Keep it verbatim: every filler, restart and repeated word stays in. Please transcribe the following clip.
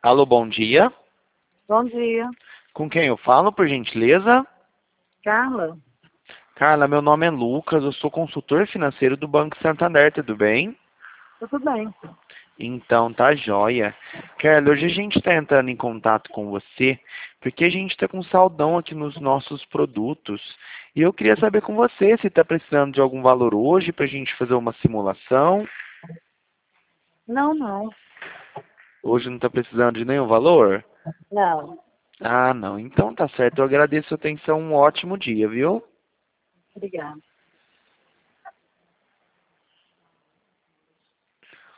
Alô, bom dia. Bom dia. Com quem eu falo, por gentileza? Carla? Carla, meu nome é Lucas, eu sou consultor financeiro do Banco Santander, tudo bem? Tudo bem. Então, tá joia. Carla, hoje a gente está entrando em contato com você porque a gente está com saldão aqui nos nossos produtos. E eu queria saber com você se está precisando de algum valor hoje para a gente fazer uma simulação. Não, não. Hoje não está precisando de nenhum valor? Não. Ah, não. Então tá certo. Eu agradeço a atenção. Um ótimo dia, viu? Obrigada.